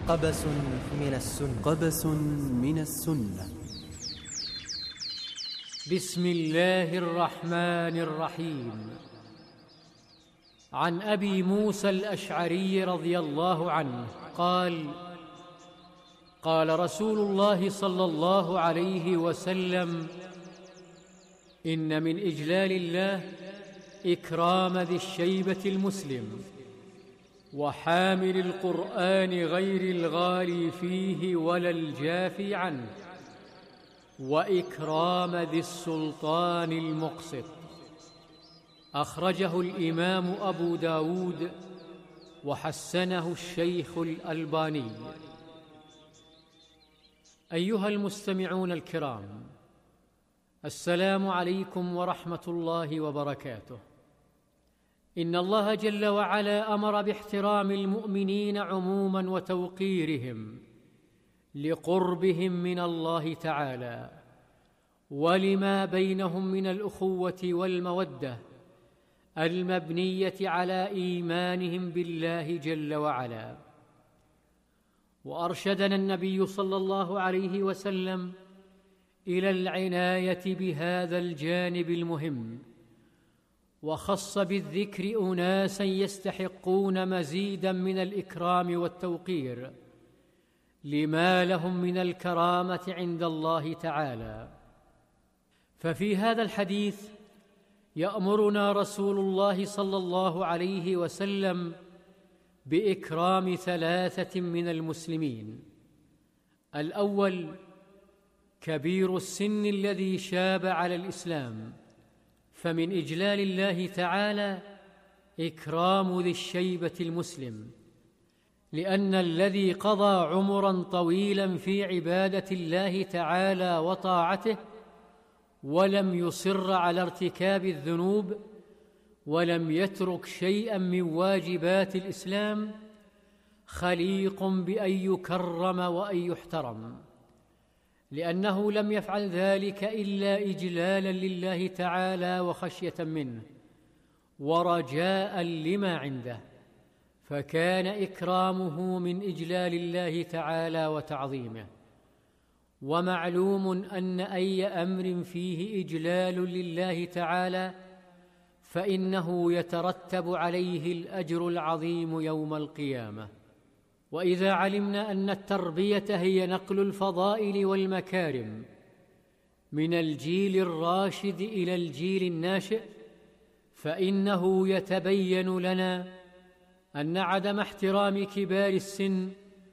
قبس من السنة. قبس من السنة. بسم الله الرحمن الرحيم. عن أبي موسى الأشعري رضي الله عنه قال: قال رسول الله صلى الله عليه وسلم: إن من إجلال الله إكرام ذي الشيبة المسلم، وحامل القرآن غير الغالي فيه ولا الجافي عنه، وإكرام ذي السلطان المقسط. أخرجه الإمام أبو داود وحسنه الشيخ الألباني. أيها المستمعون الكرام، السلام عليكم ورحمة الله وبركاته. إن الله جل وعلا أمر باحترام المؤمنين عموما وتوقيرهم لقربهم من الله تعالى، ولما بينهم من الأخوة والمودة المبنية على إيمانهم بالله جل وعلا. وأرشدنا النبي صلى الله عليه وسلم إلى العناية بهذا الجانب المهم، وخص بالذكر أناسا يستحقون مزيدا من الإكرام والتوقير لما لهم من الكرامة عند الله تعالى. ففي هذا الحديث يأمرنا رسول الله صلى الله عليه وسلم بإكرام ثلاثة من المسلمين: الأول كبير السن الذي شاب على الإسلام، فمن إجلال الله تعالى إكرام ذي الشيبة المسلم، لأن الذي قضى عمرا طويلا في عبادة الله تعالى وطاعته ولم يصر على ارتكاب الذنوب ولم يترك شيئا من واجبات الإسلام خليق بأن يكرم وأن يحترم، لأنه لم يفعل ذلك إلا إجلالا لله تعالى وخشية منه ورجاء لما عنده، فكان إكرامه من إجلال الله تعالى وتعظيمه. ومعلوم أن أي أمر فيه إجلال لله تعالى فإنه يترتب عليه الأجر العظيم يوم القيامة. وإذا علمنا أن التربية هي نقل الفضائل والمكارم من الجيل الراشد إلى الجيل الناشئ، فإنه يتبين لنا أن عدم احترام كبار السن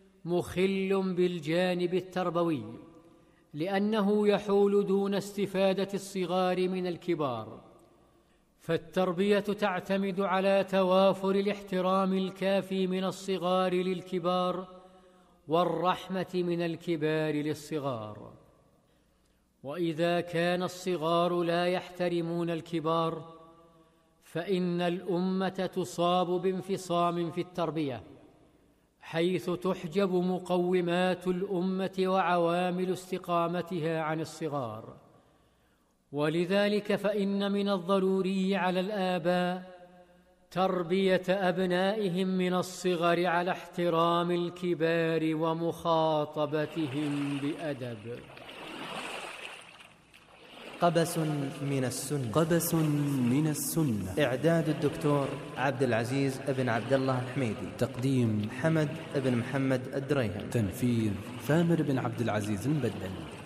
مخل بالجانب التربوي، لأنه يحول دون استفادة الصغار من الكبار. فالتربية تعتمد على توافر الاحترام الكافي من الصغار للكبار، والرحمة من الكبار للصغار. وإذا كان الصغار لا يحترمون الكبار فإن الأمة تصاب بانفصام في التربية، حيث تحجب مقومات الأمة وعوامل استقامتها عن الصغار. ولذلك فإن من الضروري على الآباء تربية أبنائهم من الصغر على احترام الكبار ومخاطبتهم بأدب. قبس من السنة. قبس من السنة. إعداد الدكتور عبد العزيز بن عبد الله الحميدي. تقديم حمد بن محمد الدريهم. تنفيذ ثامر بن عبد العزيز البدل.